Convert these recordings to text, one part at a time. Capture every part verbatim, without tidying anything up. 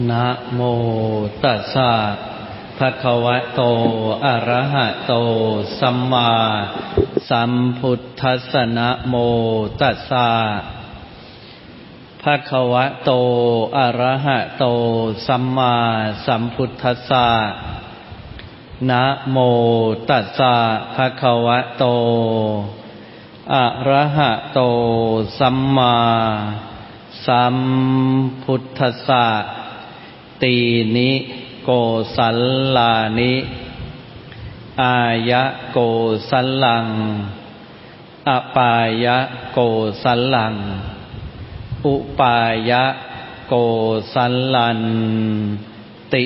นะโมตัสสะภะคะวะโตอะระหะโตสัมมาสัมพุทธัสสะนะโมตัสสะภะคะวะโตอะระหะโตสัมมาสัมพุทธัสสะนะโมตัสสะภะคะวะโตอะระหะโตสัมมาสัมพุทธัสสะตีนิโกสัลลานิอายะโกสัลลังอปายะโกสัลลังอุปายะโกสัลลันติ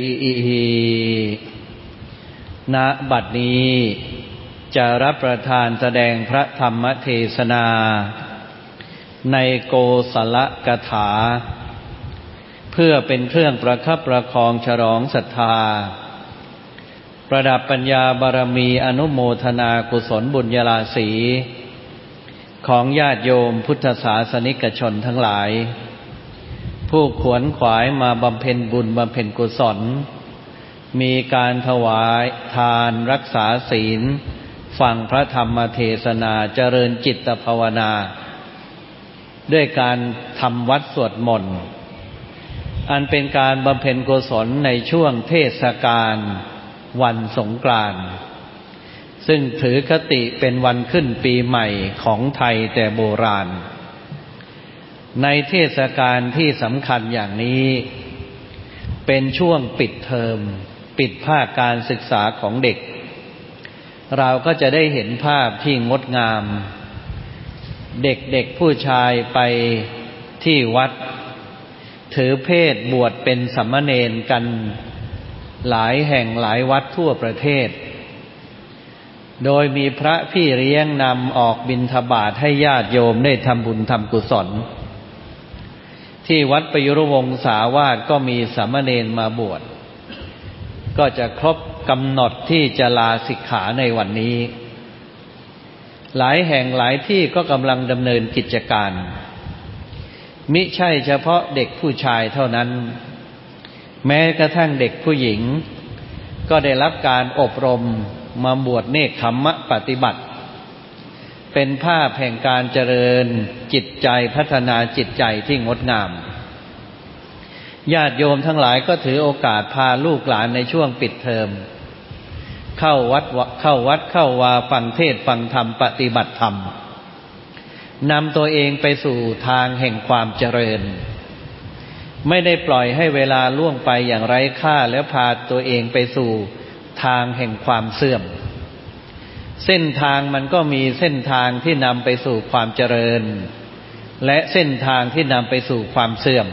ณบัดนี้จะรับประทานแสดงพระธรรมเทศนาในโกศลกถาเพื่อเป็นเครื่องประคับประคองฉลองศรัทธาประดับปัญญาบารมีอนุโมทนากุศลบุญญาราศีของญาติโยมพุทธศาสนิกชนทั้งหลายผู้ขวนขวายมาบำเพ็ญบุญบำเพ็ญกุศลมีการถวายทานรักษาศีลฟังพระธรรมเทศนาเจริญจิตภาวนาด้วยการทำวัดสวดมนต์อันเป็นการบำเพ็ญกุศลในช่วงเทศกาลวันสงกรานต์ซึ่งถือคติเป็นวันขึ้นปีใหม่ของไทยแต่โบราณในเทศกาลที่สำคัญอย่างนี้เป็นช่วงปิดเทอมปิดภาคการศึกษาของเด็กเราก็จะได้เห็นภาพที่งดงามเด็กๆผู้ชายไปที่วัดถือเพศบวชเป็นสามเณรกันหลายแห่งหลายวัดทั่วประเทศโดยมีพระพี่เลี้ยงนำออกบิณฑบาตให้ญาติโยมได้ทำบุญทำกุศลที่วัดประยุรวงศาวาสก็มีสามเณรมาบวชก็จะครบกำหนดที่จะลาสิกขาในวันนี้หลายแห่งหลายที่ก็กำลังดำเนินกิจการมิใช่เฉพาะเด็กผู้ชายเท่านั้นแม้กระทั่งเด็กผู้หญิงก็ได้รับการอบรมมาบวชเนกขัมมะปฏิบัติเป็นภาพแห่งการเจริญจิตใจพัฒนาจิตใจที่งดงามญาติโยมทั้งหลายก็ถือโอกาสพาลูกหลานในช่วงปิดเทอมเข้าวัดเข้าวัดเข้าวาฟังเทศน์ฟังธรรมปฏิบัติธรรมนำตัวเองไปสู่ทางแห่งความเจริญไม่ได้ปล่อยให้เวลาล่วงไปอย่างไร้ค่าแล้วพาตัวเองไปสู่ทางแห่งความเสื่อมเส้นทางมันก็มีเส้นทางที่นำไปสู่ความเจริญและเส้นทางที่นำไปสู่ความเสื่อม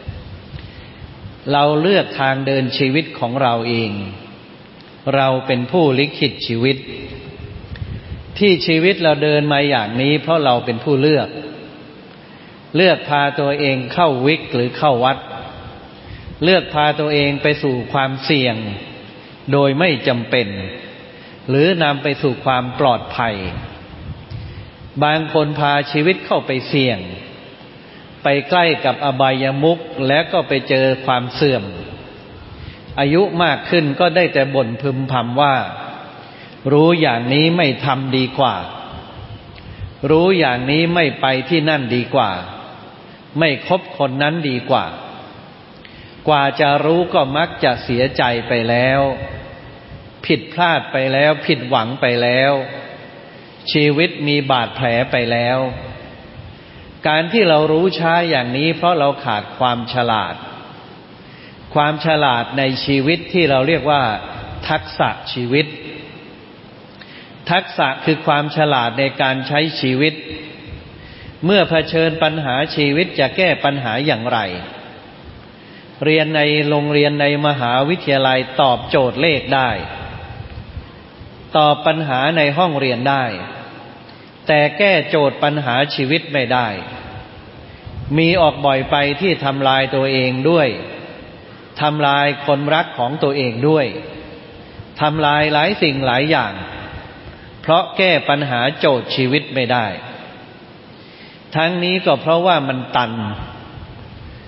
เราเลือกทางเดินชีวิตของเราเองเราเป็นผู้ลิขิตชีวิตที่ชีวิตเราเดินมาอย่างนี้เพราะเราเป็นผู้เลือกเลือกพาตัวเองเข้าวิกหรือเข้าวัดเลือกพาตัวเองไปสู่ความเสี่ยงโดยไม่จำเป็นหรือนำไปสู่ความปลอดภัยบางคนพาชีวิตเข้าไปเสี่ยงไปใกล้กับอบายมุขแล้วก็ไปเจอความเสื่อมอายุมากขึ้นก็ได้แต่บ่นพึมพำว่ารู้อย่างนี้ไม่ทำดีกว่ารู้อย่างนี้ไม่ไปที่นั่นดีกว่าไม่คบคนนั้นดีกว่ากว่าจะรู้ก็มักจะเสียใจไปแล้วผิดพลาดไปแล้วผิดหวังไปแล้วชีวิตมีบาดแผลไปแล้วการที่เรารู้ช้าอย่างนี้เพราะเราขาดความฉลาดความฉลาดในชีวิตที่เราเรียกว่าทักษะชีวิตทักษะคือความฉลาดในการใช้ชีวิตเมื่อเผชิญปัญหาชีวิตจะแก้ปัญหาอย่างไรเรียนในโรงเรียนในมหาวิทยาลัยตอบโจทย์เลขได้ตอบปัญหาในห้องเรียนได้แต่แก้โจทย์ปัญหาชีวิตไม่ได้มีออกบ่อยไปที่ทำลายตัวเองด้วยทำลายคนรักของตัวเองด้วยทำลายหลายสิ่งหลายอย่างเพราะแก้ปัญหาโจทย์ชีวิตไม่ได้ทั้งนี้ก็เพราะว่ามันตัน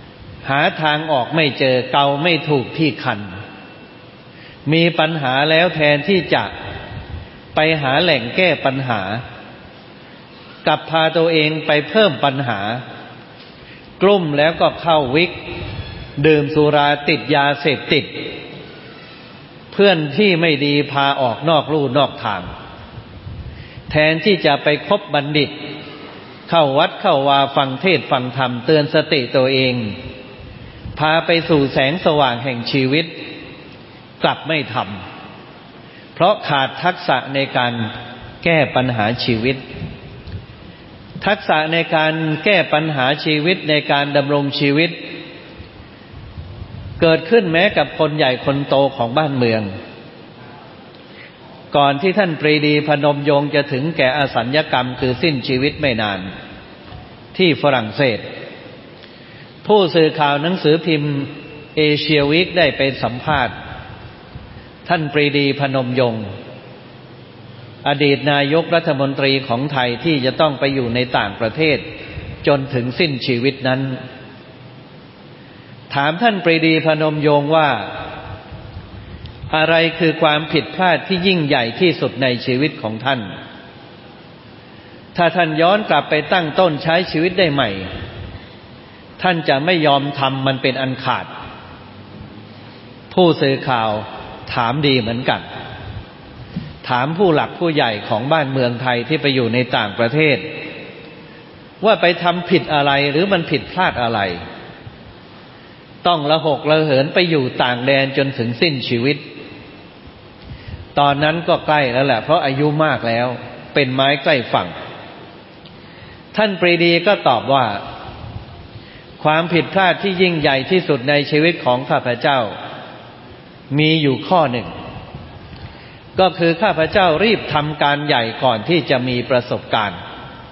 หาทางออกไม่เจอเกาไม่ถูกที่คันมีปัญหาแล้วแทนที่จะไปหาแหล่งแก้ปัญหากลับพาตัวเองไปเพิ่มปัญหากลุ่มแล้วก็เข้าวิกดื่มสุราติดยาเสพติดเพื่อนที่ไม่ดีพาออกนอกลู่นอกทางแทนที่จะไปคบบัณฑิตเข้าวัดเข้าวาฟังเทศน์ฟังธรรมเตือนสติตัวเองพาไปสู่แสงสว่างแห่งชีวิตกลับไม่ทำเพราะขาดทักษะในการแก้ปัญหาชีวิตทักษะในการแก้ปัญหาชีวิตในการดำรงชีวิตเกิดขึ้นแม้กับคนใหญ่คนโตของบ้านเมืองก่อนที่ท่านปรีดีพนมยงค์จะถึงแก่อสัญญกรรมคือสิ้นชีวิตไม่นานที่ฝรั่งเศสผู้สื่อข่าวหนังสือพิมพ์เอเชียวีคได้ไปสัมภาษณ์ท่านปรีดีพนมยงค์อดีตนายกรัฐมนตรีของไทยที่จะต้องไปอยู่ในต่างประเทศจนถึงสิ้นชีวิตนั้นถามท่านปรีดีพนมยงค์ว่าอะไรคือความผิดพลาดที่ยิ่งใหญ่ที่สุดในชีวิตของท่านถ้าท่านย้อนกลับไปตั้งต้นใช้ชีวิตได้ใหม่ท่านจะไม่ยอมทำมันเป็นอันขาดผู้สื่อข่าวถามดีเหมือนกันถามผู้หลักผู้ใหญ่ของบ้านเมืองไทยที่ไปอยู่ในต่างประเทศว่าไปทำผิดอะไรหรือมันผิดพลาดอะไรต้องละหกละเหินไปอยู่ต่างแดนจนถึงสิ้นชีวิตตอนนั้นก็ใกล้แล้วแหละเพราะอายุมากแล้วเป็นไม้ใกล้ฝั่งท่านปรีดีก็ตอบว่าความผิดพลาดที่ยิ่งใหญ่ที่สุดในชีวิตของข้าพเจ้ามีอยู่ข้อหนึ่งก็คือข้าพเจ้ารีบทำการใหญ่ก่อนที่จะมีประสบการณ์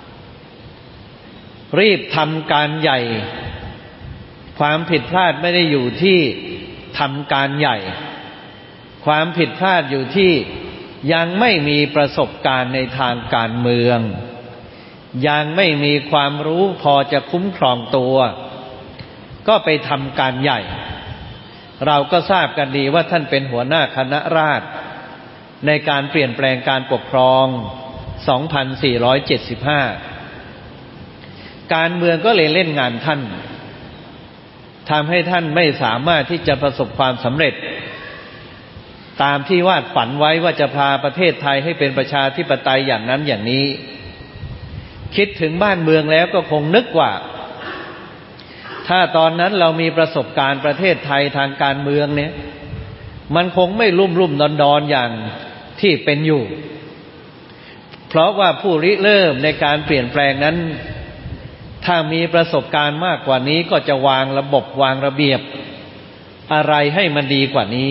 รีบทำการใหญ่ความผิดพลาดไม่ได้อยู่ที่ทำการใหญ่ความผิดพลาดอยู่ที่ยังไม่มีประสบการณ์ในทางการเมืองยังไม่มีความรู้พอจะคุ้มครองตัวก็ไปทำการใหญ่เราก็ทราบกันดีว่าท่านเป็นหัวหน้าคณะราษฎรในการเปลี่ยนแปลงการปกครอง สองพันสี่ร้อยเจ็ดสิบห้า การเมืองก็เลยเล่นงานท่านทำให้ท่านไม่สามารถที่จะประสบความสำเร็จตามที่วาดฝันไว้ว่าจะพาประเทศไทยให้เป็นประชาธิปไตยอย่างนั้นอย่างนี้คิดถึงบ้านเมืองแล้วก็คงนึกว่าถ้าตอนนั้นเรามีประสบการณ์ประเทศไทยทางการเมืองเนี่ยมันคงไม่ลุ่มลุ่มดอนดอนอย่างที่เป็นอยู่เพราะว่าผู้ริเริ่มในการเปลี่ยนแปลงนั้นถ้ามีประสบการณ์มากกว่านี้ก็จะวางระบบวางระเบียบอะไรให้มันดีกว่านี้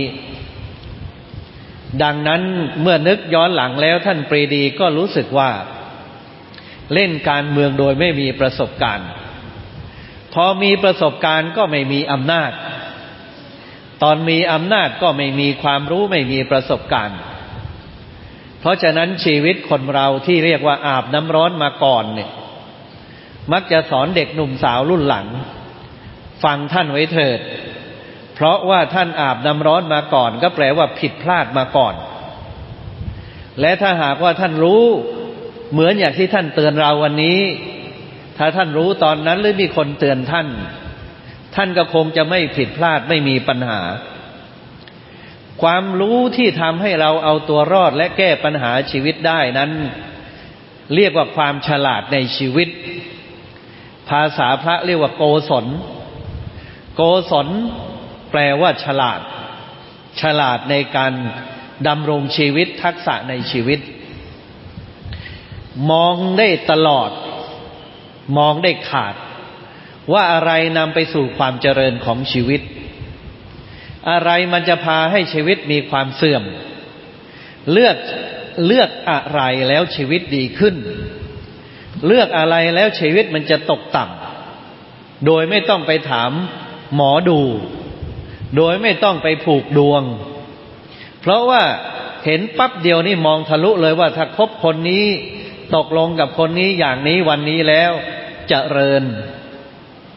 ดังนั้นเมื่อนึกย้อนหลังแล้วท่านปรีดีก็รู้สึกว่าเล่นการเมืองโดยไม่มีประสบการณ์พอมีประสบการณ์ก็ไม่มีอำนาจตอนมีอำนาจก็ไม่มีความรู้ไม่มีประสบการณ์เพราะฉะนั้นชีวิตคนเราที่เรียกว่าอาบน้ำร้อนมาก่อนเนี่ยมักจะสอนเด็กหนุ่มสาวรุ่นหลังฟังท่านไว้เถิดเพราะว่าท่านอาบน้ำร้อนมาก่อนก็แปลว่าผิดพลาดมาก่อนและถ้าหากว่าท่านรู้เหมือนอย่างที่ท่านเตือนเราวันนี้ถ้าท่านรู้ตอนนั้นหรือมีคนเตือนท่านท่านก็คงจะไม่ผิดพลาดไม่มีปัญหาความรู้ที่ทำให้เราเอาตัวรอดและแก้ปัญหาชีวิตได้นั้นเรียกว่าความฉลาดในชีวิตภาษาพระเรียกว่าโกศลโกศลแปลว่าฉลาดฉลาดในการดำรงชีวิตทักษะในชีวิตมองได้ตลอดมองได้ขาดว่าอะไรนำไปสู่ความเจริญของชีวิตอะไรมันจะพาให้ชีวิตมีความเสื่อมเลือกเลือกอะไรแล้วชีวิตดีขึ้นเลือกอะไรแล้วชีวิตมันจะตกต่ำโดยไม่ต้องไปถามหมอดูโดยไม่ต้องไปผูกดวงเพราะว่าเห็นปั๊บเดียวนี่มองทะลุเลยว่าถ้าคบคนนี้ตกลงกับคนนี้อย่างนี้วันนี้แล้วเจริญ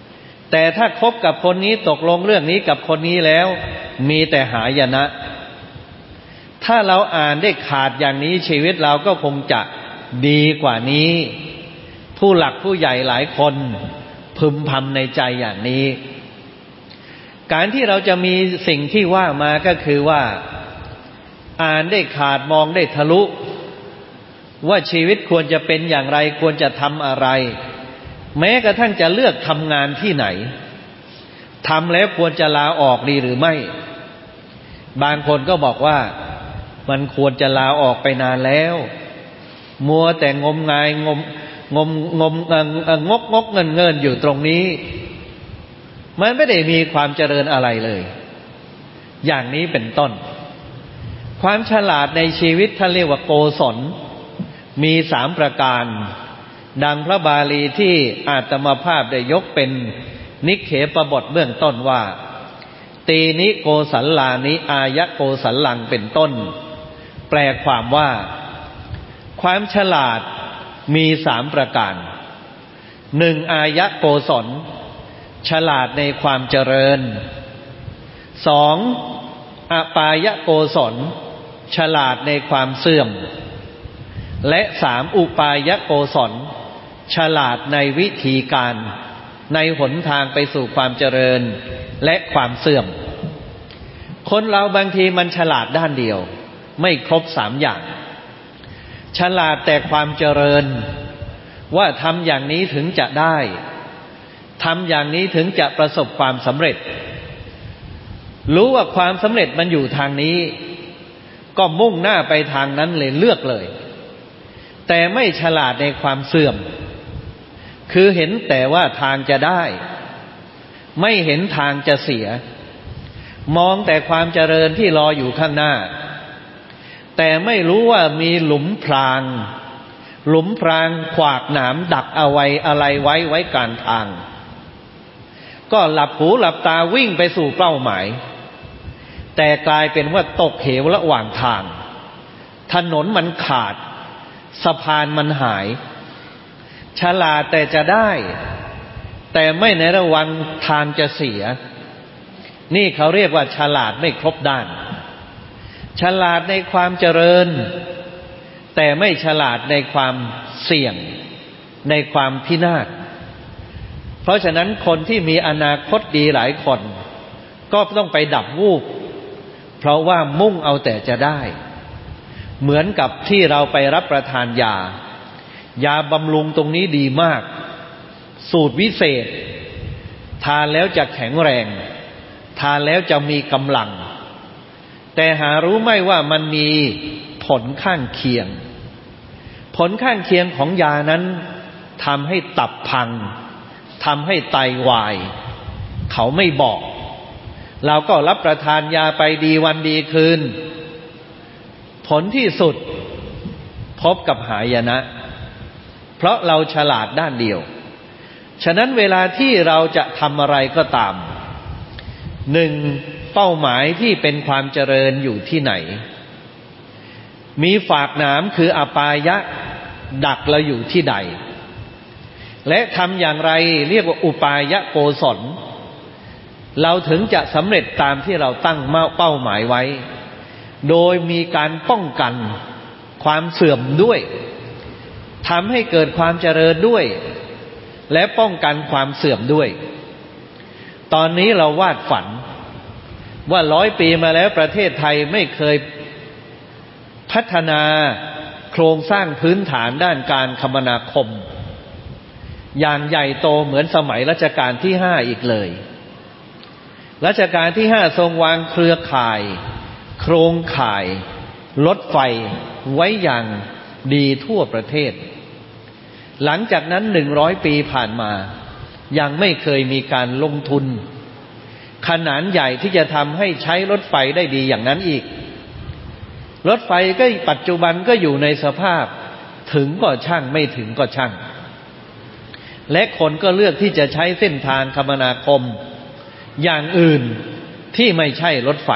แต่ถ้าคบกับคนนี้ตกลงเรื่องนี้กับคนนี้แล้วมีแต่หายนะถ้าเราอ่านได้ขาดอย่างนี้ชีวิตเราก็คงจะดีกว่านี้ผู้หลักผู้ใหญ่หลายคนพึมพำในใจอย่างนี้การที่เราจะมีสิ่งที่ว่ามาก็คือว่าอ่านได้ขาดมองได้ทะลุว่าชีวิตควรจะเป็นอย่างไรควรจะทำอะไรแม้กระทั่งจะเลือกทำงานที่ไหนทำแล้วควรจะลาออกดีหรือไม่บางคนก็บอกว่ามันควรจะลาออกไปนานแล้วมัวแต่งมงายงมงมงมงกงกเงินเงินอยู่ตรงนี้มันไม่ได้มีความเจริญอะไรเลยอย่างนี้เป็นต้นความฉลาดในชีวิตท่านเรียกว่าโกศลมีสามประการดังพระบาลีที่อาตมาภาพได้ยกเป็นนิเขปบทเบื้องต้นว่าตีนิโกสัลลานิอายะโกสัลลังเป็นต้นแปลความว่าความฉลาดมีสามประการหนึ่งอายะโกศลฉลาดในความเจริญสองอปายะโกศลฉลาดในความเสื่อมและสามอุปายะโกศลฉลาดในวิธีการในหนทางไปสู่ความเจริญและความเสื่อมคนเราบางทีมันฉลาดด้านเดียวไม่ครบสามอย่างฉลาดแต่ความเจริญว่าทำอย่างนี้ถึงจะได้ทำอย่างนี้ถึงจะประสบความสำเร็จรู้ว่าความสำเร็จมันอยู่ทางนี้ก็มุ่งหน้าไปทางนั้นเลยเลือกเลยแต่ไม่ฉลาดในความเสื่อมคือเห็นแต่ว่าทางจะได้ไม่เห็นทางจะเสียมองแต่ความเจริญที่รออยู่ข้างหน้าแต่ไม่รู้ว่ามีหลุมพรางหลุมพรางขวากหนามดักเอาไว้อะไรไว้ไว้กลางทางก็หลับหูหลับตาวิ่งไปสู่เป้าหมายแต่กลายเป็นว่าตกเหวระหว่างทางถนนมันขาดสะพานมันหายฉลาดแต่จะได้แต่ไม่ในระวังทางจะเสียนี่เขาเรียกว่าฉลาดไม่ครบด้านฉลาดในความเจริญแต่ไม่ฉลาดในความเสี่ยงในความพินาศเพราะฉะนั้นคนที่มีอนาคตดีหลายคนก็ต้องไปดับวูบเพราะว่ามุ่งเอาแต่จะได้เหมือนกับที่เราไปรับประทานยายาบำรุงตรงนี้ดีมากสูตรวิเศษทานแล้วจะแข็งแรงทานแล้วจะมีกำลังแต่หารู้ไหมว่ามันมีผลข้างเคียงผลข้างเคียงของยานั้นทำให้ตับพังทำให้ไตวายเขาไม่บอกเราก็รับประทานยาไปดีวันดีคืนผลที่สุดพบกับหายนะเพราะเราฉลาดด้านเดียวฉะนั้นเวลาที่เราจะทำอะไรก็ตามหนึ่งเป้าหมายที่เป็นความเจริญอยู่ที่ไหนมีฝากหนามคืออปายะดักเราอยู่ที่ใดและทำอย่างไรเรียกว่าอุปายะโกศลเราถึงจะสำเร็จตามที่เราตั้งเป้าหมายไว้โดยมีการป้องกันความเสื่อมด้วยทำให้เกิดความเจริญด้วยและป้องกันความเสื่อมด้วยตอนนี้เราวาดฝันว่าร้อยปีมาแล้วประเทศไทยไม่เคยพัฒนาโครงสร้างพื้นฐานด้านการคมนาคมอย่างใหญ่โตเหมือนสมัยรัชกาลที่ห้าอีกเลยรัชกาลที่ห้าทรงวางเครือข่ายโครงข่ายรถไฟไว้อย่างดีทั่วประเทศหลังจากนั้นหนึ่งร้อยปีผ่านมายังไม่เคยมีการลงทุนขนาดใหญ่ที่จะทำให้ใช้รถไฟได้ดีอย่างนั้นอีกรถไฟก็ปัจจุบันก็อยู่ในสภาพถึงก็ช่างไม่ถึงก็ช่างและคนก็เลือกที่จะใช้เส้นทางคมนาคมอย่างอื่นที่ไม่ใช่รถไฟ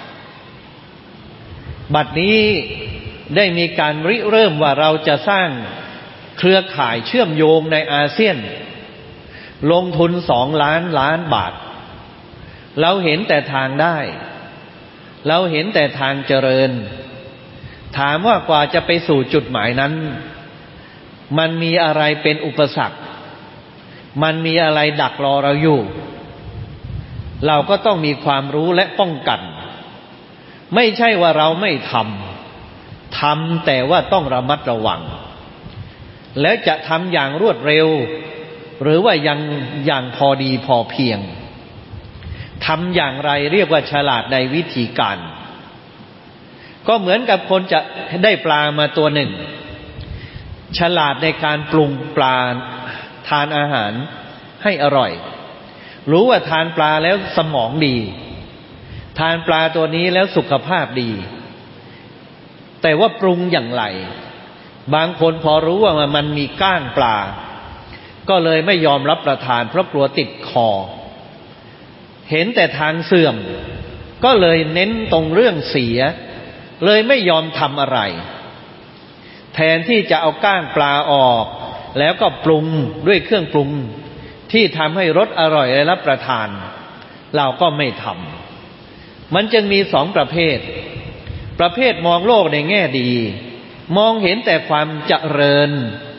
บัดนี้ได้มีการริเริ่มว่าเราจะสร้างเครือข่ายเชื่อมโยงในอาเซียนลงทุนสองล้านล้านบาทเราเห็นแต่ทางได้เราเห็นแต่ทางเจริญถามว่ากว่าจะไปสู่จุดหมายนั้นมันมีอะไรเป็นอุปสรรคมันมีอะไรดักรอเราอยู่เราก็ต้องมีความรู้และป้องกันไม่ใช่ว่าเราไม่ทำทำแต่ว่าต้องระมัดระวังแล้วจะทำอย่างรวดเร็วหรือว่ายังอย่างพอดีพอเพียงทำอย่างไรเรียกว่าฉลาดในวิธีการก็เหมือนกับคนจะได้ปลามาตัวหนึ่งฉลาดในการปรุงปลาทานอาหารให้อร่อยรู้ว่าทานปลาแล้วสมองดีทานปลาตัวนี้แล้วสุขภาพดีแต่ว่าปรุงอย่างไรบางคนพอรู้ว่ามันมีก้างปลาก็เลยไม่ยอมรับประทานเพราะกลัวติดคอเห็นแต่ทางเสื่อมก็เลยเน้นตรงเรื่องเสียเลยไม่ยอมทำอะไรแทนที่จะเอาก้างปลาออกแล้วก็ปรุงด้วยเครื่องปรุงที่ทำให้รสอร่อยและรับประทานเราก็ไม่ทำมันจึงมีสองประเภทประเภทมองโลกในแง่ดีมองเห็นแต่ความเจริญ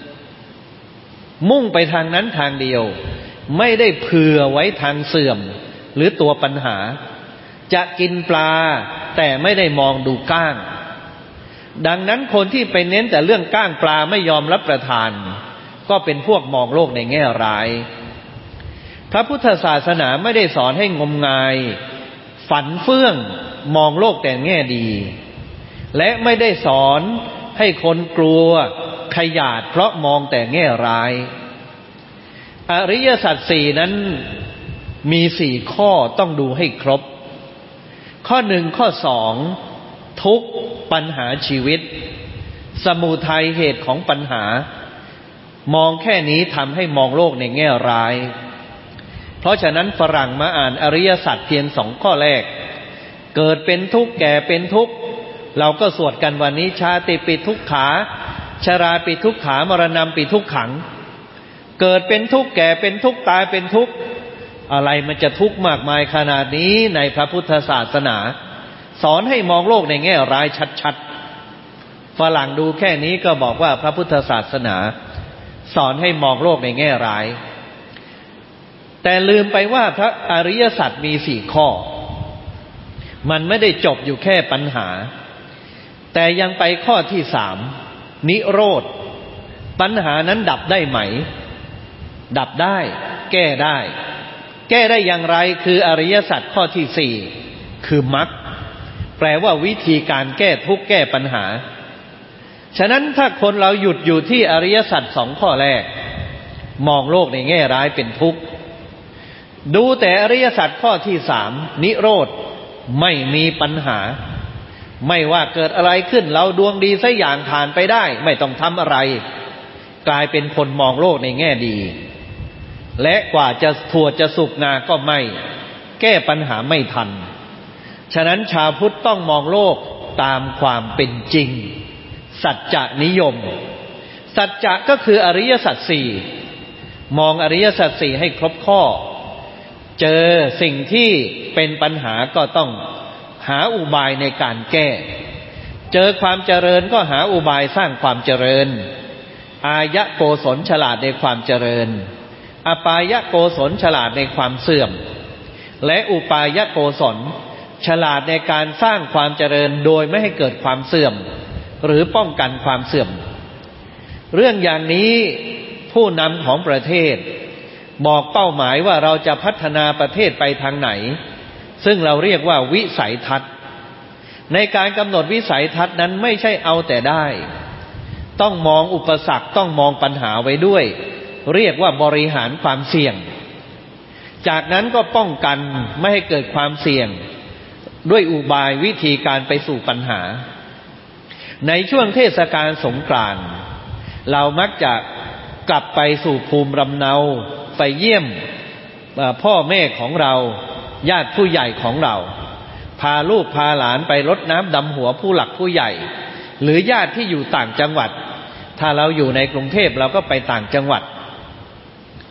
มุ่งไปทางนั้นทางเดียวไม่ได้เผื่อไว้ทางเสื่อมหรือตัวปัญหาจะกินปลาแต่ไม่ได้มองดูก้างดังนั้นคนที่ไปเน้นแต่เรื่องก้างปลาไม่ยอมรับประทานก็เป็นพวกมองโลกในแง่ร้ายพระพุทธศาสนาไม่ได้สอนให้งมงายฝันเฟื่องมองโลกแต่แง่ดีและไม่ได้สอนให้คนกลัวขยาดเพราะมองแต่แง่ร้ายอริยสัจสี่นั้นมีสี่ข้อต้องดูให้ครบข้อหนึ่งข้อสองทุกข์ปัญหาชีวิตสมุทัยเหตุของปัญหามองแค่นี้ทำให้มองโลกในแง่ร้ายเพราะฉะนั้นฝรั่งมาอ่านอริยสัจเพียงสองข้อแรกเกิดเป็นทุกข์แก่เป็นทุกข์เราก็สวดกันวันนี้ชาติปิทุกขาชราปิทุกขามรณะปิทุกขังเกิดเป็นทุกข์แก่เป็นทุกข์ตายเป็นทุกข์อะไรมันจะทุกข์มากมายขนาดนี้ในพระพุทธศาสนาสอนให้มองโลกในแง่ร้ายชัดๆฝรั่งดูแค่นี้ก็บอกว่าพระพุทธศาสนาสอนให้มองโลกในแง่ร้ายแต่ลืมไปว่าพระอริยสัจมีสี่ข้อมันไม่ได้จบอยู่แค่ปัญหาแต่ยังไปข้อที่สามนิโรธปัญหานั้นดับได้ไหมดับได้แก้ได้แก้ได้อย่างไรคืออริยสัจข้อที่สี่คือมรรคแปลว่าวิธีการแก้ทุกข์แก้ปัญหาฉะนั้นถ้าคนเราหยุดอยู่ที่อริยสัจสองข้อแรกมองโลกในแง่ร้ายเป็นทุกข์ดูแต่อริยสัจข้อที่สามนิโรธไม่มีปัญหาไม่ว่าเกิดอะไรขึ้นเราดวงดีสักอย่างผ่านไปได้ไม่ต้องทำอะไรกลายเป็นคนมองโลกในแง่ดีและกว่าจะถั่วจะสุกงาก็ไม่แก้ปัญหาไม่ทันฉะนั้นชาวพุทธต้องมองโลกตามความเป็นจริงสัจจะนิยมสัจจะก็คืออริยสัจสี่มองอริยสัจสี่ให้ครบข้อเจอสิ่งที่เป็นปัญหาก็ต้องหาอุบายในการแก้เจอความเจริญก็หาอุบายสร้างความเจริญอายะโกศลฉลาดในความเจริญอปายะโกศลฉลาดในความเสื่อมและอุปายะโกศลฉลาดในการสร้างความเจริญโดยไม่ให้เกิดความเสื่อมหรือป้องกันความเสื่อมเรื่องอย่างนี้ผู้นำของประเทศบอกเป้าหมายว่าเราจะพัฒนาประเทศไปทางไหนซึ่งเราเรียกว่าวิสัยทัศน์ในการกำหนดวิสัยทัศน์นั้นไม่ใช่เอาแต่ได้ต้องมองอุปสรรคต้องมองปัญหาไว้ด้วยเรียกว่าบริหารความเสี่ยงจากนั้นก็ป้องกันไม่ให้เกิดความเสี่ยงด้วยอุบายวิธีการไปสู่ปัญหาในช่วงเทศกาลสงกรานต์เรามักจะกลับไปสู่ภูมิลำเนาไปเยี่ยมพ่อแม่ของเราญาติผู้ใหญ่ของเราพาลูกพาหลานไปรดน้ำดำหัวผู้หลักผู้ใหญ่หรือญาติที่อยู่ต่างจังหวัดถ้าเราอยู่ในกรุงเทพเราก็ไปต่างจังหวัด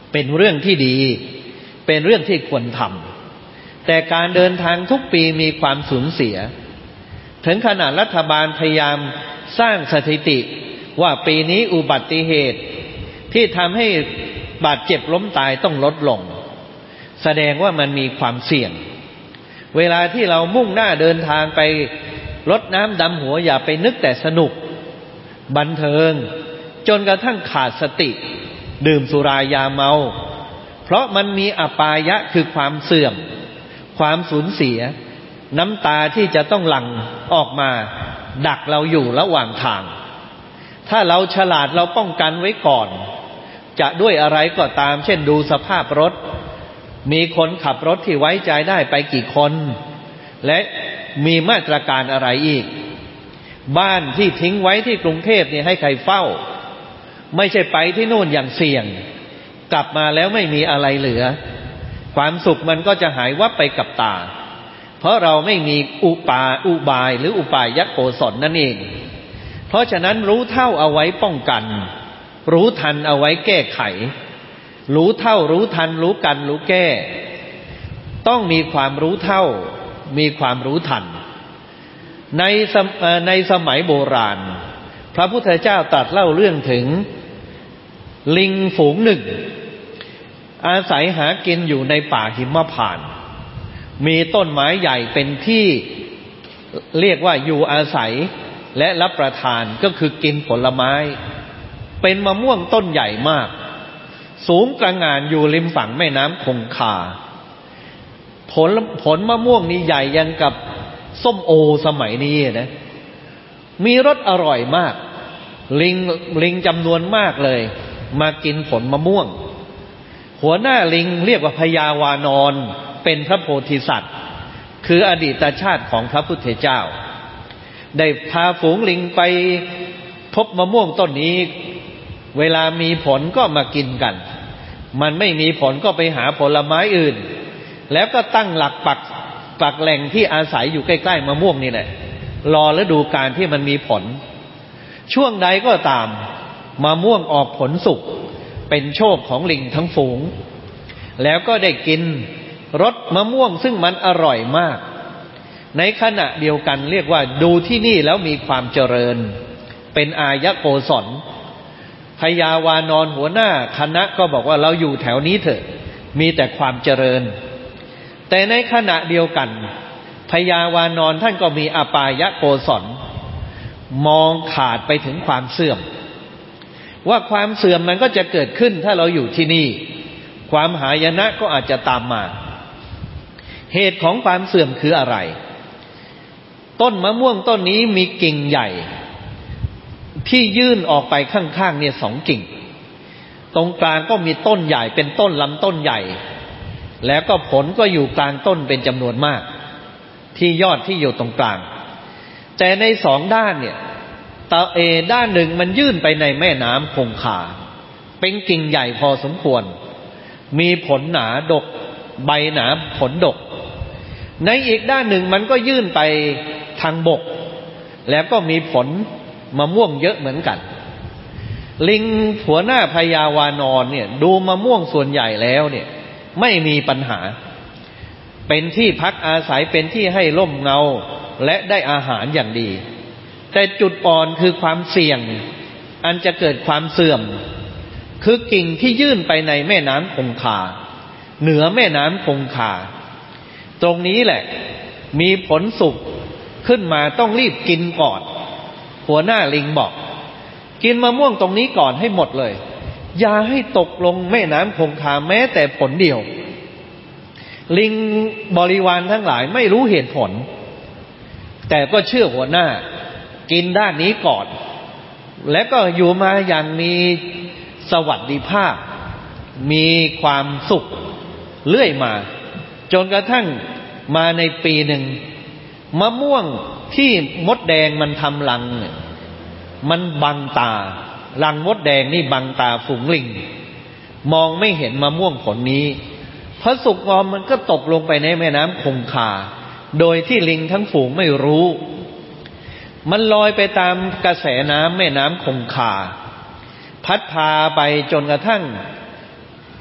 เป็นเรื่องที่ดีเป็นเรื่องที่ควรทำแต่การเดินทางทุกปีมีความสูญเสียถึงขนาดรัฐบาลพยายามสร้างสถิติว่าปีนี้อุบัติเหตุที่ทำให้บาดเจ็บล้มตายต้องลดลงแสดงว่ามันมีความเสี่ยงเวลาที่เรามุ่งหน้าเดินทางไปรดน้ำดำหัวอย่าไปนึกแต่สนุกบันเทิงจนกระทั่งขาดสติดื่มสุรายาเมาเพราะมันมีอปายะคือความเสื่อมความสูญเสียน้ำตาที่จะต้องหลั่งออกมาดักเราอยู่ระหว่างทางถ้าเราฉลาดเราป้องกันไว้ก่อนจะด้วยอะไรก็ตามเช่นดูสภาพรถมีคนขับรถที่ไว้ใจได้ไปกี่คนและมีมาตรการอะไรอีกบ้านที่ทิ้งไว้ที่กรุงเทพเนี่ยให้ใครเฝ้าไม่ใช่ไปที่โน่นอย่างเสี่ยงกลับมาแล้วไม่มีอะไรเหลือความสุขมันก็จะหายวับไปกับตาเพราะเราไม่มีอุปาอุบายหรืออุปายโกศลนั่นเองเพราะฉะนั้นรู้เท่าเอาไว้ป้องกันรู้ทันเอาไว้แก้ไขรู้เท่ารู้ทันรู้กันรู้แก้ต้องมีความรู้เท่ามีความรู้ทันในในสมัยโบราณพระพุทธเจ้าตรัสเล่าเรื่องถึงลิงฝูงหนึ่งอาศัยหากินอยู่ในป่าหิมพานต์มีต้นไม้ใหญ่เป็นที่เรียกว่าอยู่อาศัยและรับประทานก็คือกินผลไม้เป็นมะม่วงต้นใหญ่มากสูงตระหง่านอยู่ริมฝั่งแม่น้ำคงคาผลผลมะม่วงนี้ใหญ่ยังกับส้มโอสมัยนี้นะมีรสอร่อยมากลิงลิงจำนวนมากเลยมากินผลมะม่วงหัวหน้าลิงเรียกว่าพญาวานรเป็นพระโพธิสัตว์คืออดีตชาติของพระพุทธเจ้าได้พาฝูงลิงไปพบมะม่วงต้นนี้เวลามีผลก็มากินกันมันไม่มีผลก็ไปหาผลไม้อื่นแล้วก็ตั้งหลักปักปักแหล่งที่อาศัยอยู่ใกล้ๆมะม่วงนี่แหละรอฤดูกาลที่มันมีผลช่วงใดก็ตามมะม่วงออกผลสุกเป็นโชคของลิงทั้งฝูงแล้วก็ได้กินรสมะม่วงซึ่งมันอร่อยมากในขณะเดียวกันเรียกว่าดูที่นี่แล้วมีความเจริญเป็นอายโกศลพญาวานรหัวหน้าคณะก็บอกว่าเราอยู่แถวนี้เถอะมีแต่ความเจริญแต่ในขณะเดียวกันพญาวานรท่านก็มีอปายโกศลมองขาดไปถึงความเสื่อมว่าความเสื่อมมันก็จะเกิดขึ้นถ้าเราอยู่ที่นี่ความหายนะก็อาจจะตามมาเหตุของความเสื่อมคืออะไรต้นมะม่วงต้นนี้มีกิ่งใหญ่ที่ยื่นออกไปข้างๆเนี่ยสองกิ่งตรงกลางก็มีต้นใหญ่เป็นต้นลำต้นใหญ่แล้วก็ผลก็อยู่กลางต้นเป็นจำนวนมากที่ยอดที่อยู่ตรงกลางแต่ในสองด้านเนี่ยตาเอด้านหนึ่งมันยื่นไปในแม่น้ำคงคาเป็นกิ่งใหญ่พอสมควรมีผลหนาดกใบหนาผลดกในอีกด้านหนึ่งมันก็ยื่นไปทางบกแล้วก็มีผลมะม่วงเยอะเหมือนกันลิงหัวหน้าพญาวานรเนี่ยดูมะม่วงส่วนใหญ่แล้วเนี่ยไม่มีปัญหาเป็นที่พักอาศัยเป็นที่ให้ร่มเงาและได้อาหารอย่างดีแต่จุดอ่อนคือความเสี่ยงอันจะเกิดความเสื่อมคือกิ่งที่ยื่นไปในแม่น้ำคงคาเหนือแม่น้ำคงคาตรงนี้แหละมีผลสุกขึ้นมาต้องรีบกินก่อนหัวหน้าลิงบอกกินมะม่วงตรงนี้ก่อนให้หมดเลยอย่าให้ตกลงแม่น้ำคงคาแม้แต่ผลเดียวลิงบริวารทั้งหลายไม่รู้เหตุผลแต่ก็เชื่อหัวหน้ากินด้านนี้ก่อนและก็อยู่มาอย่างมีสวัสดิภาพมีความสุขเรื่อยมาจนกระทั่งมาในปีหนึ่งมะม่วงที่มดแดงมันทำรังเนี่ยมันบังตารังมดแดงนี่บังตาฝูงลิงมองไม่เห็นมะม่วงผลนี้พอสุกงอมมันก็ตกลงไปในแม่น้ำคงคาโดยที่ลิงทั้งฝูงไม่รู้มันลอยไปตามกระแสน้ำแม่น้ำคงคาพัดพาไปจนกระทั่ง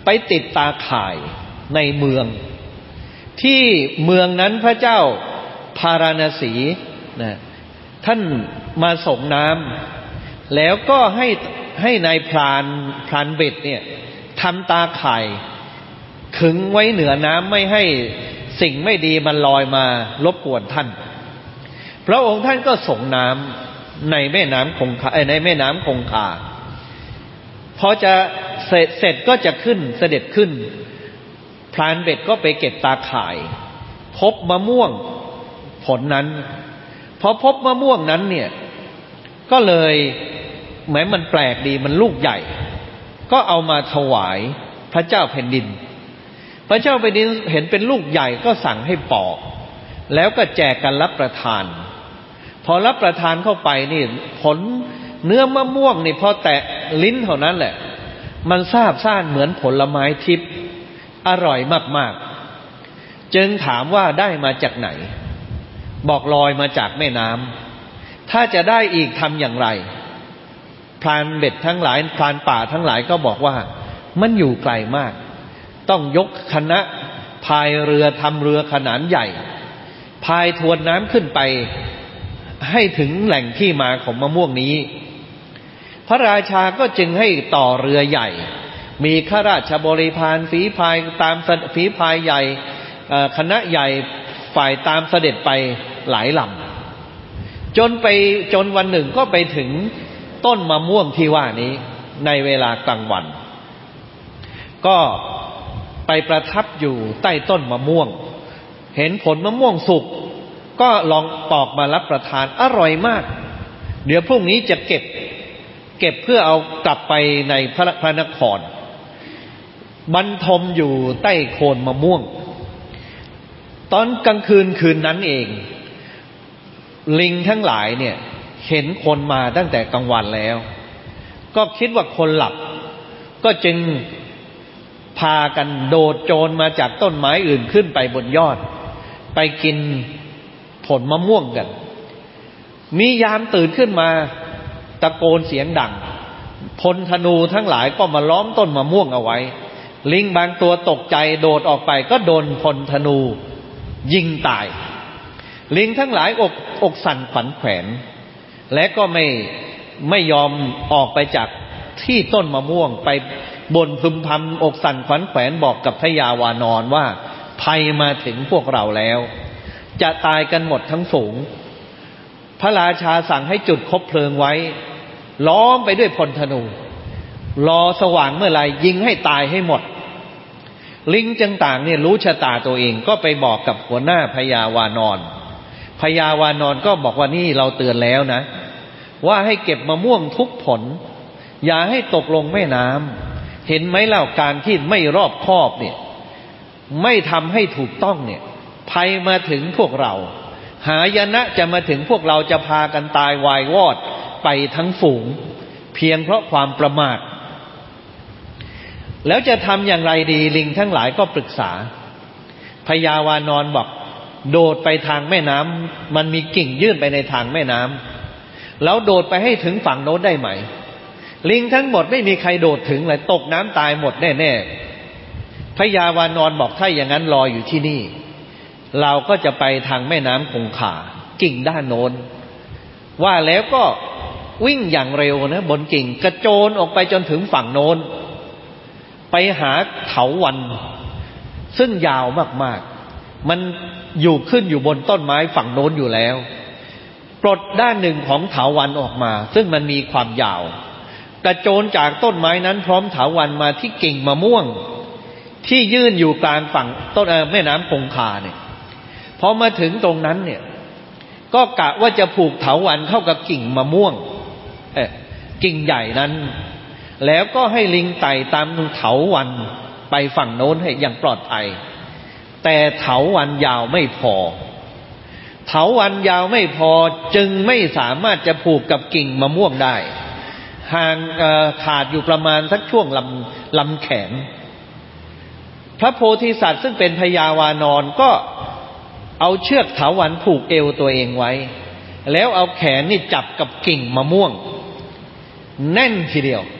ไปติดตาข่ายในเมืองที่เมืองนั้นพระเจ้าพาราณสีนะท่านมาส่งน้ำแล้วก็ให้ให้นายพรานพรานเบ็ดเนี่ยทำตาข่ายขึงไว้เหนือน้ำไม่ให้สิ่งไม่ดีมันลอยมารบกวนท่านพระองค์ท่านก็ส่งน้ำในแม่น้ำคงคาในแม่น้ำคงคาพอจะเสร็จเสร็จก็จะขึ้นเสด็จขึ้นพรานเบ็ดก็ไปเก็บตาข่ายพบมะม่วงผลนั้นพอพบมะม่วงนั้นเนี่ยก็เลยแม้มันแปลกดีมันลูกใหญ่ก็เอามาถวายพระเจ้าแผ่นดินพระเจ้าแผ่นดินเห็นเป็นลูกใหญ่ก็สั่งให้ปอกแล้วก็แจกกันรับประทานพอรับประทานเข้าไปนี่ผลเนื้อมะม่วงนี่พอแตะลิ้นเท่านั้นแหละมันซาบซ่านเหมือนผลไม้ทิพย์อร่อยมากๆจึงถามว่าได้มาจากไหนบอกลอยมาจากแม่น้ำถ้าจะได้อีกทำอย่างไรพรานเบ็ดทั้งหลายพรานป่าทั้งหลายก็บอกว่ามันอยู่ไกลมากต้องยกคณะพายเรือทำเรือขนาดใหญ่พายทวนน้ำขึ้นไปให้ถึงแหล่งที่มาของมะม่วงนี้พระราชาก็จึงให้ต่อเรือใหญ่มีข้าราชบริพารฝีพายตามฝีพายใหญ่คณะใหญ่ฝ่ายตามเสด็จไปหลายลำจนไปจนวันหนึ่งก็ไปถึงต้นมะม่วงที่ว่านี้ในเวลากลางวันก็ไปประทับอยู่ใต้ต้นมะม่วงเห็นผลมะม่วงสุกก็ลองปอกมารับประทานอร่อยมากเดี๋ยวพรุ่งนี้จะเก็บเก็บเพื่อเอากลับไปในพระพระนครบรรทมอยู่ใต้โคนมะม่วงตอนกลางคืนคืนนั้นเองลิงทั้งหลายเนี่ยเห็นคนมาตั้งแต่กลางวันแล้วก็คิดว่าคนหลับก็จึงพากันโดดโจรมาจากต้นไม้อื่นขึ้นไปบนยอดไปกินผลมะม่วงกันมียามตื่นขึ้นมาตะโกนเสียงดังพลธนูทั้งหลายก็มาล้อมต้นมะม่วงเอาไว้ลิงบางตัวตกใจโดดออกไปก็โดนพลธนูยิงตายลิงทั้งหลายอกอกสั่นขวัญแขวนและก็ไม่ไม่ยอมออกไปจากที่ต้นมะม่วงไปบ่นพึมพำอกสั่นขวัญแขวนบอกกับพญาวานรว่าภัยมาถึงพวกเราแล้วจะตายกันหมดทั้งฝูงพระราชาสั่งให้จุดคบเพลิงไว้ล้อมไปด้วยพลธนูรอสว่างเมื่อไหร่ยิงให้ตายให้หมดลิงต่างๆเนี่ยรู้ชะตาตัวเองก็ไปบอกกับหัวหน้าพญาวานรพญาวานรก็บอกว่านี่เราเตือนแล้วนะว่าให้เก็บมะม่วงทุกผลอย่าให้ตกลงแม่น้ำเห็นไหมเล่าการที่ไม่รอบคอบเนี่ยไม่ทำให้ถูกต้องเนี่ยภัยมาถึงพวกเราหายนะจะมาถึงพวกเราจะพากันตายวายวอดไปทั้งฝูงเพียงเพราะความประมาทแล้วจะทำอย่างไรดีลิงทั้งหลายก็ปรึกษาพญาวานรบอกโดดไปทางแม่น้ำมันมีกิ่งยื่นไปในทางแม่น้ำแล้วโดดไปให้ถึงฝั่งโน้นได้ไหมลิงทั้งหมดไม่มีใครโดดถึงเลยตกน้ำตายหมดแน่ๆพญาวานรบอกถ้าอย่างนั้นรออยู่ที่นี่เราก็จะไปทางแม่น้ำคงคากิ่งด้านโน้นว่าแล้วก็วิ่งอย่างเร็วนะบนกิ่งกระโจนออกไปจนถึงฝั่งโน้นไปหาเถาวัลย์ซึ่งยาวมากๆมันอยู่ขึ้นอยู่บนต้นไม้ฝั่งโน้นอยู่แล้วปลดด้านหนึ่งของเถาวัลย์ออกมาซึ่งมันมีความยาวกระโจนจากต้นไม้นั้นพร้อมเถาวัลย์มาที่กิ่งมะม่วงที่ยื่นอยู่กลางฝั่งต้นแม่น้ำคงคาเนี่ยพอมาถึงตรงนั้นเนี่ยก็กะว่าจะผูกเถาวัลย์เข้ากับกิ่งมะม่วงเอ่อกิ่งใหญ่นั้นแล้วก็ให้ลิงไต่ตามเถาวัลย์ไปฝั่งโน้นให้อย่างปลอดภัยแต่เถาวัลย์ยาวไม่พอเถาวัลย์ยาวไม่พอจึงไม่สามารถจะผูกกับกิ่งมะม่วงได้ห่างขาดอยู่ประมาณสักช่วงลำลำแขนพระโพธิสัตว์ซึ่งเป็นพญาวานรก็เอาเชือกเถาวัลย์ผูกเอวตัวเองไว้แล้วเอาแขนนี่จับกับกิ่งมะม่วงแน่นทีเดียว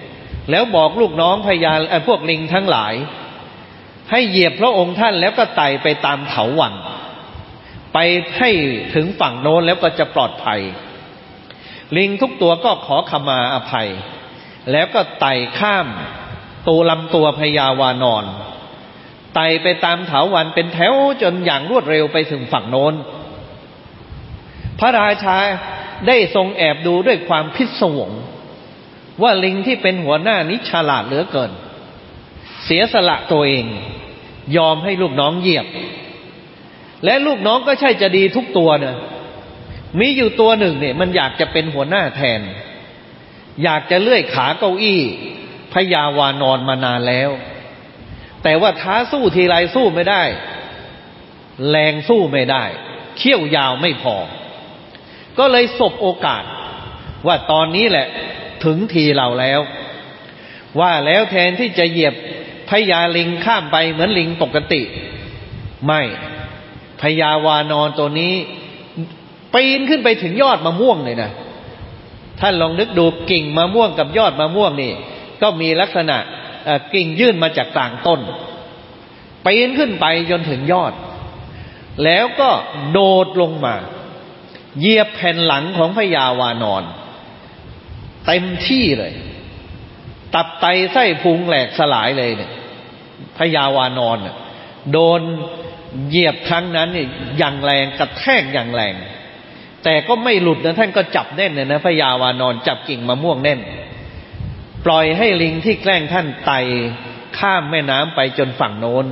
แล้วบอกลูกน้องพญาพวกลิงทั้งหลายให้เหยียบพระองค์ท่านแล้วก็ไต่ไปตามเถาวัลย์ไปให้ถึงฝั่งโน้นแล้วก็จะปลอดภัยลิงทุกตัวก็ขอขมาอภัยแล้วก็ไต่ข้ามตัวลำตัวพญาวานอนไต่ไปตามเถาวัลย์เป็นแถวจนอย่างรวดเร็วไปถึงฝั่งโน้นพระราชาได้ทรงแอบดูด้วยความพิศวงว่าลิงที่เป็นหัวหน้านี้ฉลาดเหลือเกินเสียสละตัวเองยอมให้ลูกน้องเหยียบและลูกน้องก็ใช่จะดีทุกตัวนะมีอยู่ตัวหนึ่งเนี่ยมันอยากจะเป็นหัวหน้าแทนอยากจะเลื่อยขาเก้าอี้พญาวานอนมานานแล้วแต่ว่าท้าสู้ทีไรสู้ไม่ได้แรงสู้ไม่ได้เขี้ยวยาวไม่พอก็เลยสบโอกาสว่าตอนนี้แหละถึงทีเราแล้วว่าแล้วแทนที่จะเหยียบพญาลิงข้ามไปเหมือนลิงปกติไม่พญาวานอนตัวนี้ปีนขึ้นไปถึงยอดมะม่วงเลยนะท่านลองนึกดูกิ่งมะม่วงกับยอดมะม่วงนี่ก็มีลักษณะกิ่งยื่นมาจากต่างต้นปีนขึ้นไปจนถึงยอดแล้วก็โดดลงมาเหยียบแผ่นหลังของพญาวานอนเต็มที่เลยตับไตไส้พุงแหลกสลายเลยเนี่ยพญาวานอนโดนเหยียบครั้งนั้นเนี่ยอย่างแรงกระแทกอย่างแรงแต่ก็ไม่หลุดนะท่านก็จับแน่นเลยนะพญาวานอนจับกิ่งมะม่วงแน่นปล่อยให้ลิงที่แกล้งท่านไต่ข้ามแม่น้ำไปจนฝั่งโน้น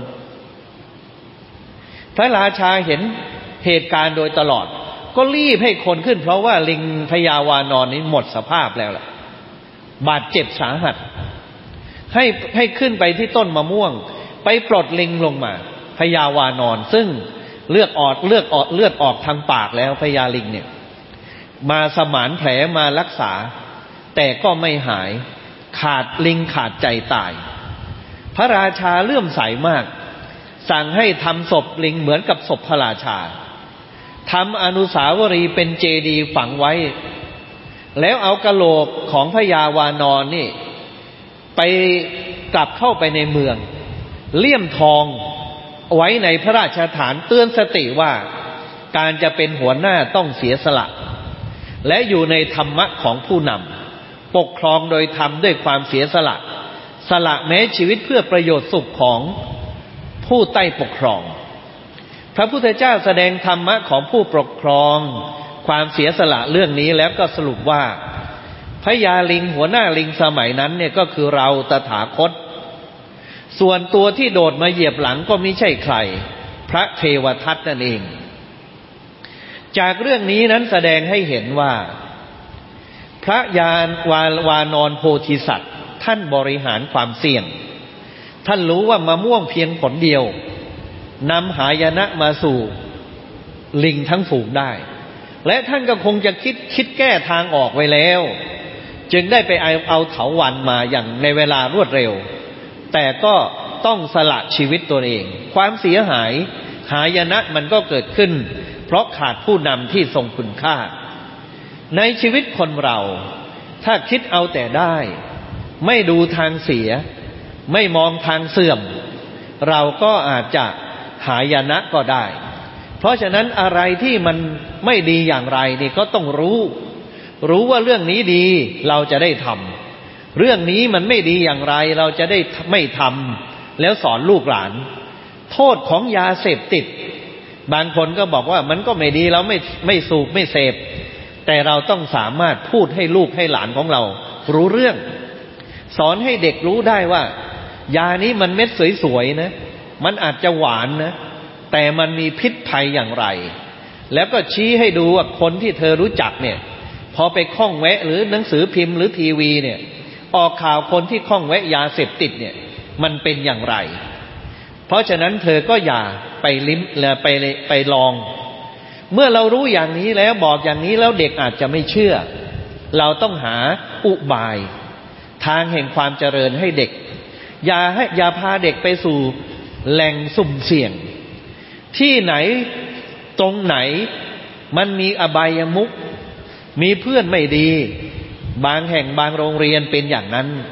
พระราชาเห็นเหตุการณ์โดยตลอดก็รีบให้คนขึ้นเพราะว่าลิงพญาวานอนนี้หมดสภาพแล้วล่ะบาดเจ็บสาหัสให้ให้ขึ้นไปที่ต้นมะม่วงไปปลดลิงลงมาพญาวานอนซึ่งเลือดออกเลือดออกเลือดออกทางปากแล้วพญาลิงเนี่ยมาสมานแผลมารักษาแต่ก็ไม่หายขาดลิงขาดใจตายพระราชาเลื่อมใสมากสั่งให้ทำศพลิงเหมือนกับศพพระราชาทำอนุสาวรีย์เป็นเจดีย์ฝังไว้แล้วเอากะโหลกของพญาวานอนนี่ไปกลับเข้าไปในเมืองเลี่ยมทองไว้ในพระราชฐานเตือนสติว่าการจะเป็นหัวหน้าต้องเสียสละและอยู่ในธรรมะของผู้นำปกครองโดยธรรมด้วยความเสียสละสละแม้ชีวิตเพื่อประโยชน์สุขของผู้ใต้ปกครองพระพุทธเจ้าแสดงธรรมะของผู้ปกครองความเสียสละเรื่องนี้แล้วก็สรุปว่าพญาลิงหัวหน้าลิงสมัยนั้นเนี่ยก็คือเราตถาคตส่วนตัวที่โดดมาเหยียบหลังก็ไม่ใช่ใครพระเทวทัตนั่นเองจากเรื่องนี้นั้นแสดงให้เห็นว่าพระยานวาวานอนโพธิสัตว์ท่านบริหารความเสี่ยงท่านรู้ว่ามะม่วงเพียงผลเดียวนำหายนะมาสู่ลิงทั้งฝูงได้และท่านก็คงจะคิดคิดแก้ทางออกไว้แล้วจึงได้ไปเอาเอาเถาวัลย์มาอย่างในเวลารวดเร็วแต่ก็ต้องสละชีวิตตัวเองความเสียหายหายนะมันก็เกิดขึ้นเพราะขาดผู้นำที่ทรงคุณค่าในชีวิตคนเราถ้าคิดเอาแต่ได้ไม่ดูทางเสียไม่มองทางเสื่อมเราก็อาจจะหายนะก็ได้เพราะฉะนั้นอะไรที่มันไม่ดีอย่างไรนี่ก็ต้องรู้รู้ว่าเรื่องนี้ดีเราจะได้ทำเรื่องนี้มันไม่ดีอย่างไรเราจะได้ไม่ทำแล้วสอนลูกหลานโทษของยาเสพติดบางคนก็บอกว่ามันก็ไม่ดีเราไม่ไม่สูบไม่เสพแต่เราต้องสามารถพูดให้ลูกให้หลานของเรารู้เรื่องสอนให้เด็กรู้ได้ว่ายานี้มันเม็ดสวยๆนะมันอาจจะหวานนะแต่มันมีพิษภัยอย่างไรแล้วก็ชี้ให้ดูว่าคนที่เธอรู้จักเนี่ยพอไปข้องแวะหรือหนังสือพิมพ์หรือทีวีเนี่ยออกข่าวคนที่ข้องแวะยาเสพติดเนี่ยมันเป็นอย่างไรเพราะฉะนั้นเธอก็อย่าไปลิ้มไปไปลองเมื่อเรารู้อย่างนี้แล้วบอกอย่างนี้แล้วเด็กอาจจะไม่เชื่อเราต้องหาอุบายทางแห่งความเจริญให้เด็กอย่าให้อย่าพาเด็กไปสู่แหล่งสุ่มเสี่ยงที่ไหนตรงไหนมันมีอบายมุขมีเพื่อนไม่ดีบางแห่งบางโรงเรียนเป็นอย่างนั้น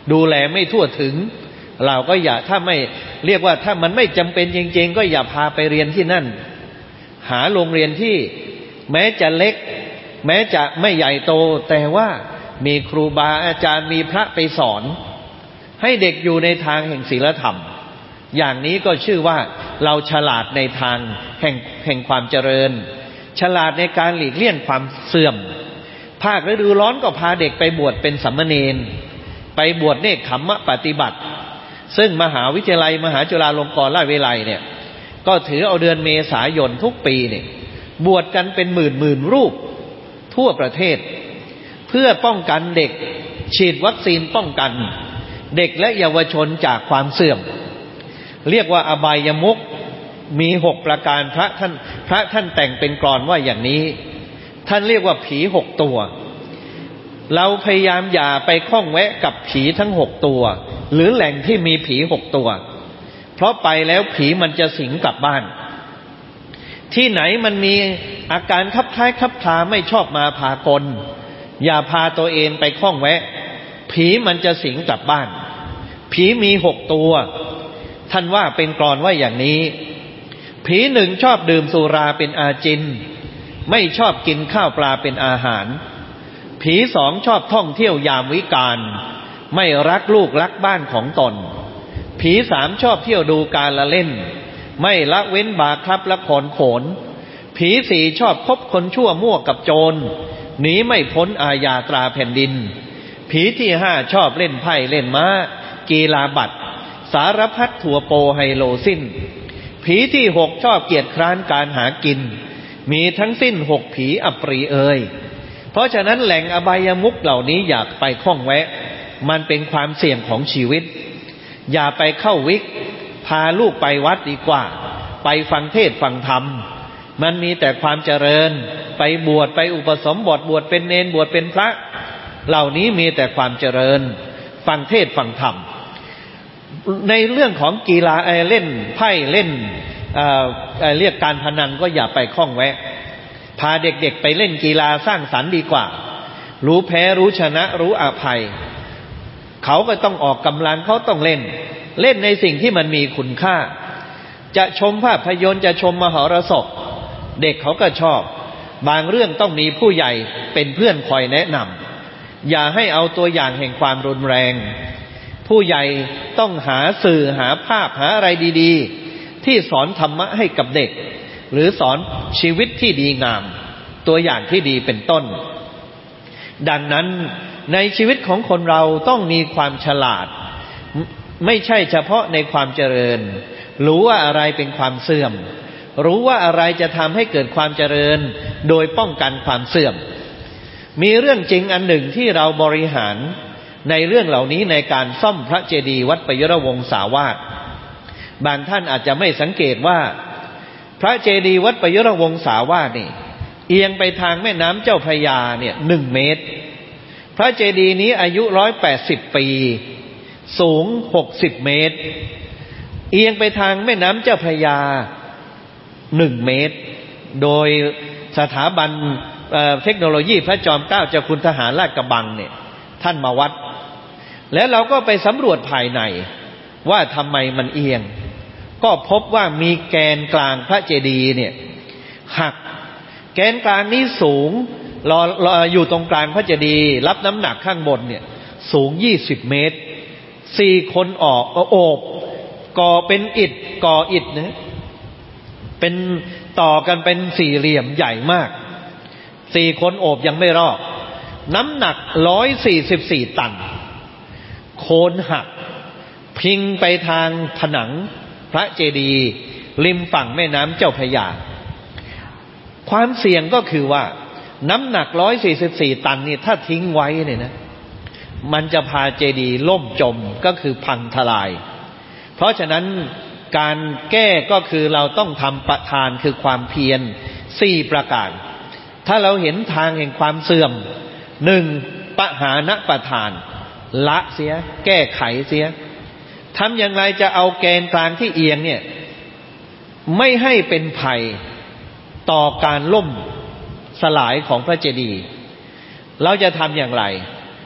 ดูแลไม่ทั่วถึงเราก็อย่าถ้าไม่เรียกว่าถ้ามันไม่จำเป็นจริงๆก็อย่าพาไปเรียนที่นั่นหาโรงเรียนที่แม้จะเล็กแม้จะไม่ใหญ่โตแต่ว่ามีครูบาอาจารย์มีพระไปสอนให้เด็กอยู่ในทางแห่งศีลธรรมอย่างนี้ก็ชื่อว่าเราฉลาดในทางแห่งแห่งความเจริญฉลาดในการหลีกเลี่ยงความเสื่อมภาคฤดูร้อนก็พาเด็กไปบวชเป็นสามเณรไปบวชเนกขัมมะปฏิบัติซึ่งมหาวิทยาลัยมหาจุฬาลงกรณราชวิทยาลัยเนี่ยก็ถือเอาเดือนเมษายนทุกปีเนี่ยบวชกันเป็นหมื่นหมื่นรูปทั่วประเทศเพื่อป้องกันเด็กฉีดวัคซีนป้องกันเด็กและเยาวชนจากความเสื่อมเรียกว่าอบายมุขมีหกประการพระท่านพระท่านแต่งเป็นกลอนว่าอย่างนี้ท่านเรียกว่าผีหกตัวเราพยายามอย่าไปข้องแวะกับผีทั้งหกตัวหรือแหล่งที่มีผีหกตัวเพราะไปแล้วผีมันจะสิงกลับบ้านที่ไหนมันมีอาการคับคล้ายคับคลาไม่ชอบมาพากลอย่าพาตัวเองไปข้องแวะผีมันจะสิงกลับบ้านผีมีหกตัวท่านว่าเป็นกลอนว่าอย่างนี้ผีหนึ่งชอบดื่มสุราเป็นอาจินไม่ชอบกินข้าวปลาเป็นอาหารผีสองชอบท่องเที่ยวยามวิกาลไม่รักลูกรักบ้านของตนผีสามชอบเที่ยวดูการละเล่นไม่ละเว้นบาคลับละครโขนผีสี่ชอบคบคนชั่วมั่วกับโจรหนีไม่พ้นอาญาตราแผ่นดินผีที่ห้าชอบเล่นไพ่เล่นม้ากีฬาบัตรสารพัดถั่วโปไฮโลสิ้นผีที่หกชอบเกียจคร้านการหากินมีทั้งสิ้นหกผีอัปรีเอ่ยเพราะฉะนั้นแหล่งอบายมุขเหล่านี้อยากไปข้องแวะมันเป็นความเสี่ยงของชีวิตอย่าไปเข้าวิกพาลูกไปวัดดีกว่าไปฟังเทศน์ฟังธรรมมันมีแต่ความเจริญไปบวชไปอุปสมบทบวชเป็นเณรบวชเป็นพระเหล่านี้มีแต่ความเจริญฟังเทศน์ฟังธรรมในเรื่องของกีฬาเล่นไพ่เล่นเอ่อเรียกการพนันก็อย่าไปข้องแวะพาเด็กๆไปเล่นกีฬาสร้างสรรค์ดีกว่ารู้แพ้รู้ชนะรู้อภัยเขาก็ต้องออกกำลังเขาต้องเล่นเล่นในสิ่งที่มันมีคุณค่าจะชมภาพยนตร์จะชมมหรสพเด็กเขาก็ชอบบางเรื่องต้องมีผู้ใหญ่เป็นเพื่อนคอยแนะนำอย่าให้เอาตัวอย่างแห่งความรุนแรงผู้ใหญ่ต้องหาสื่อหาภาพหาอะไรดีๆที่สอนธรรมะให้กับเด็กหรือสอนชีวิตที่ดีงามตัวอย่างที่ดีเป็นต้นดังนั้นในชีวิตของคนเราต้องมีความฉลาดไม่ใช่เฉพาะในความเจริญรู้ว่าอะไรเป็นความเสื่อมรู้ว่าอะไรจะทำให้เกิดความเจริญโดยป้องกันความเสื่อมมีเรื่องจริงอันหนึ่งที่เราบริหารในเรื่องเหล่านี้ในการซ่อมพระเจดีย์วัดปยรวงศาวาสบางท่านอาจจะไม่สังเกตว่าพระเจดีย์วัดปยรวงศาวาสนี่เอียงไปทางแม่น้ำเจ้าพระยาเนี่ยหนึ่งเมตรพระเจดีย์นี้อายุร้อยแปดสิบปีสูงหกสิบเมตรเอียงไปทางแม่น้ำเจ้าพระยาหนึ่งเมตรโดยสถาบันเทคโนโลยีพระจอมเกล้าเจ้าคุณทหารลาดกระบังเนี่ยท่านมาวัดแล้วเราก็ไปสำรวจภายในว่าทำไมมันเอียงก็พบว่ามีแกนกลางพระเจดีย์เนี่ยหักแกนกลางนี้สูงรอรออยู่ตรงกลางพระเจดีย์รับน้ำหนักข้างบนเนี่ยสูงยี่สิบเมตรสี่คนออกโอบก่อเป็นอิฐก่ออิฐนะเป็นต่อกันเป็นสี่เหลี่ยมใหญ่มากสี่คนโอบยังไม่รอบน้ำหนักร้อยสี่สิบสี่ตันโคนหักพิงไปทางผนังพระเจดีย์ริมฝั่งแม่น้ำเจ้าพระยาความเสี่ยงก็คือว่าน้ำหนักร้อยสี่สิบสี่ตันนี่ถ้าทิ้งไว้เนี่ยนะมันจะพาเจดีย์ล่มจมก็คือพังทลายเพราะฉะนั้นการแก้ก็คือเราต้องทำประทานคือความเพียรสี่ประการถ้าเราเห็นทางแห่งความเสื่อมหนึ่งปหานประทานละเสียแก้ไขเสียทำอย่างไรจะเอาแกนกลางที่เอียงเนี่ยไม่ให้เป็นภัยต่อการล่มสลายของพระเจดีย์เราจะทำอย่างไร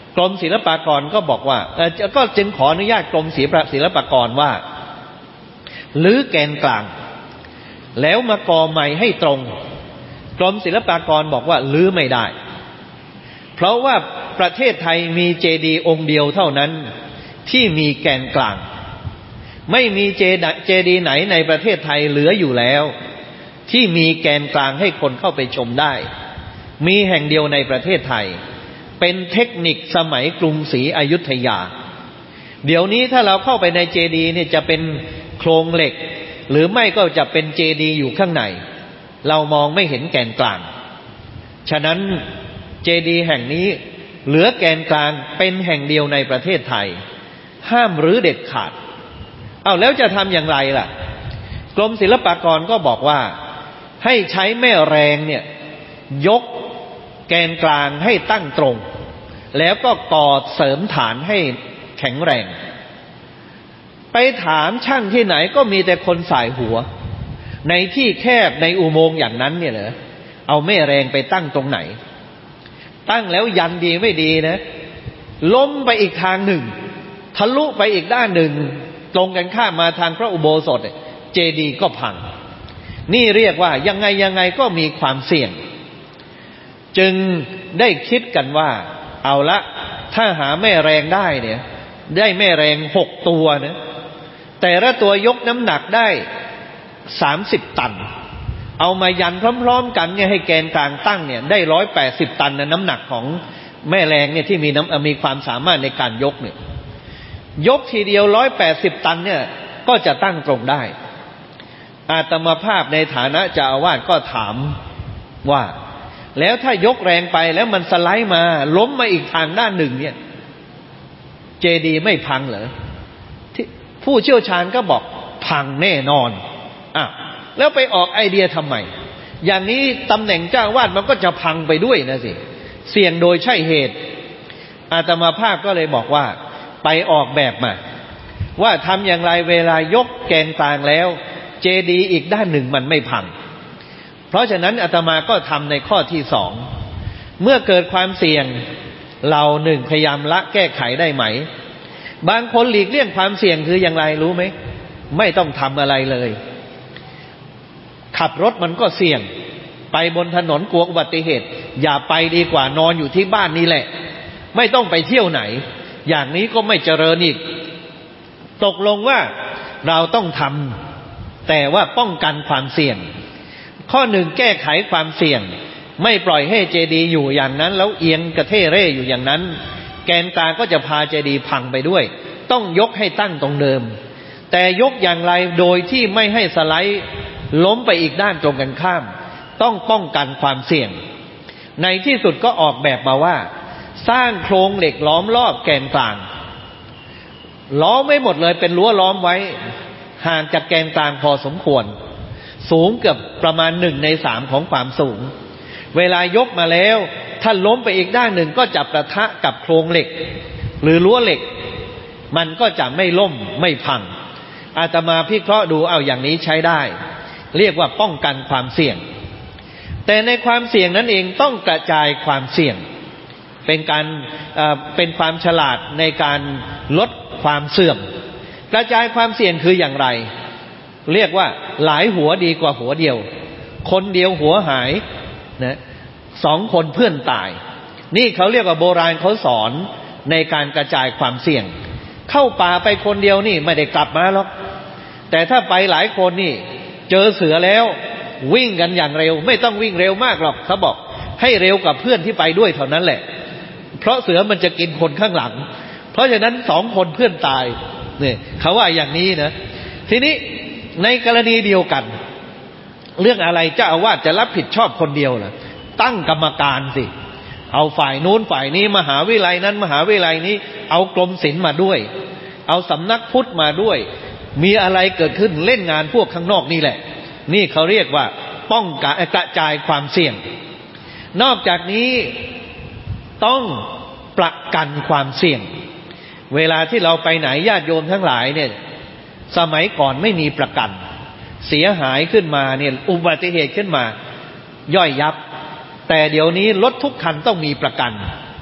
กรมศิลปากรก็บอกว่าก็จึงขออนุญาตกรมศิลปากรว่าลื้อแกนกลางแล้วมาก่อใหม่ให้ตรงกรมศิลปากรบอกว่าลื้อไม่ได้เพราะว่าประเทศไทยมีเจดีย์องค์เดียวเท่านั้นที่มีแกนกลางไม่มีเจดีย์ไหนในประเทศไทยเหลืออยู่แล้วที่มีแกนกลางให้คนเข้าไปชมได้มีแห่งเดียวในประเทศไทยเป็นเทคนิคสมัยกรุงศรีอยุธยาเดี๋ยวนี้ถ้าเราเข้าไปในเจดีย์เนี่ยจะเป็นโครงเหล็กหรือไม่ก็จะเป็นเจดีย์อยู่ข้างในเรามองไม่เห็นแกนกลางฉะนั้นเจดีย์แห่งนี้เหลือแกนกลางเป็นแห่งเดียวในประเทศไทยห้ามรื้อเด็ดขาดเอาแล้วจะทำอย่างไรล่ะกรมศิลปากรก็บอกว่าให้ใช้แม่แรงเนี่ยยกแกนกลางให้ตั้งตรงแล้วก็ก่อเสริมฐานให้แข็งแรงไปถามช่างที่ไหนก็มีแต่คนสายหัวในที่แคบในอุโมงค์อย่างนั้นเนี่ยเหรอเอาแม่แรงไปตั้งตรงไหนตั้งแล้วยันดีไม่ดีนะล้มไปอีกทางหนึ่งทะลุไปอีกด้านหนึ่งตรงกันข้ามมาทางพระอุโบสถเจดีย์ก็พังนี่เรียกว่ายังไงยังไงก็มีความเสี่ยงจึงได้คิดกันว่าเอาละถ้าหาแม่แรงได้เนี่ยได้แม่แรงหกตัวนะแต่ละตัวยกน้ำหนักได้สามสิบตันเอามายันพร้อมๆกันเนี่ยให้แกนกลางตั้งเนี่ยได้ร้อยแปดสิบตันนะน้ำหนักของแม่แรงเนี่ยที่มีน้ำมีความสามารถในการยกเนี่ยยกทีเดียวร้อยแปดสิบตันเนี่ยก็จะตั้งตรงได้อาตมาภาพในฐานะเจ้าอาวาสก็ถามว่าแล้วถ้ายกแรงไปแล้วมันสไลด์มาล้มมาอีกทางด้านหนึ่งเนี่ยเจดีย์ไม่พังเหรอผู้เชี่ยวชาญก็บอกพังแน่นอนอ้าวแล้วไปออกไอเดียทำไมอย่างนี้ตำแหน่งเจ้าอาวาสมันก็จะพังไปด้วยนะสิเสี่ยงโดยใช่เหตุอาตมาภาพก็เลยบอกว่าไปออกแบบมาว่าทำอย่างไรเวลายกแกนกลางแล้วเจดีย์อีกด้านหนึ่งมันไม่พังเพราะฉะนั้นอาตมาก็ทำในข้อที่สองเมื่อเกิดความเสี่ยงเราหนึ่งพยายามละแก้ไขได้ไหมบางคนหลีกเลี่ยงความเสี่ยงคืออย่างไรรู้ไหมไม่ต้องทำอะไรเลยขับรถมันก็เสี่ยงไปบนถนนกลัวอุบัติเหตุอย่าไปดีกว่านอนอยู่ที่บ้านนี่แหละไม่ต้องไปเที่ยวไหนอย่างนี้ก็ไม่เจริญอีกตกลงว่าเราต้องทำแต่ว่าป้องกันความเสี่ยงข้อหนึ่งแก้ไขความเสี่ยงไม่ปล่อยให้เจดีย์อยู่อย่างนั้นแล้วเอียงกระเท่เร่อยู่อย่างนั้นแกนกลางก็จะพาเจดีย์พังไปด้วยต้องยกให้ตั้งตรงเดิมแต่ยกอย่างไรโดยที่ไม่ให้สไลด์ล้มไปอีกด้านตรงกันข้ามต้องป้องกันความเสี่ยงในที่สุดก็ออกแบบมาว่าสร้างโครงเหล็กล้อมรอบแกนกลางล้อมไม่หมดเลยเป็นรั้วล้อมไว้ห่างจากแกนกลางพอสมควรสูงเกือบประมาณหนึ่งในสามของความสูงเวลายกมาแล้วถ้าล้มไปอีกด้านหนึ่งก็จะประทะกับโครงเหล็กหรือรั้วเหล็กมันก็จะไม่ล่มไม่พังอาตมาพิเคราะห์ดูเอาอย่างนี้ใช้ได้เรียกว่าป้องกันความเสี่ยงแต่ในความเสี่ยงนั้นเองต้องกระจายความเสี่ยงเป็นการเอ่อเป็นความฉลาดในการลดความเสื่อมกระจายความเสี่ยงคืออย่างไรเรียกว่าหลายหัวดีกว่าหัวเดียวคนเดียวหัวหายนะสองคนเพื่อนตายนี่เขาเรียกว่าโบราณเขาสอนในการกระจายความเสี่ยงเข้าป่าไปคนเดียวนี่ไม่ได้กลับมาหรอกแต่ถ้าไปหลายคนนี่เจอเสือแล้ววิ่งกันอย่างเร็วไม่ต้องวิ่งเร็วมากหรอกเขาบอกให้เร็วกับเพื่อนที่ไปด้วยเท่านั้นแหละเพราะเสือมันจะกินคนข้างหลังเพราะฉะนั้นสองคนเพื่อนตายเนี่ยเขาว่าอย่างนี้นะทีนี้ในกรณีเดียวกันเรื่องอะไรเจ้าอาวาสจะรับผิดชอบคนเดียวเหรอตั้งกรรมการสิเอาฝ่ายนู้นฝ่ายนี้มหาวิทยาลัยนั้นมหาวิทยาลัยนี้เอากรมศิลป์มาด้วยเอาสำนักพุทธมาด้วยมีอะไรเกิดขึ้นเล่นงานพวกข้างนอกนี่แหละนี่เขาเรียกว่าป้องกันกระจายความเสี่ยงนอกจากนี้ต้องประกันความเสี่ยงเวลาที่เราไปไหนญาติโยมทั้งหลายเนี่ยสมัยก่อนไม่มีประกันเสียหายขึ้นมาเนี่ยอุบัติเหตุขึ้นมาย่อยยับแต่เดี๋ยวนี้รถทุกคันต้องมีประกัน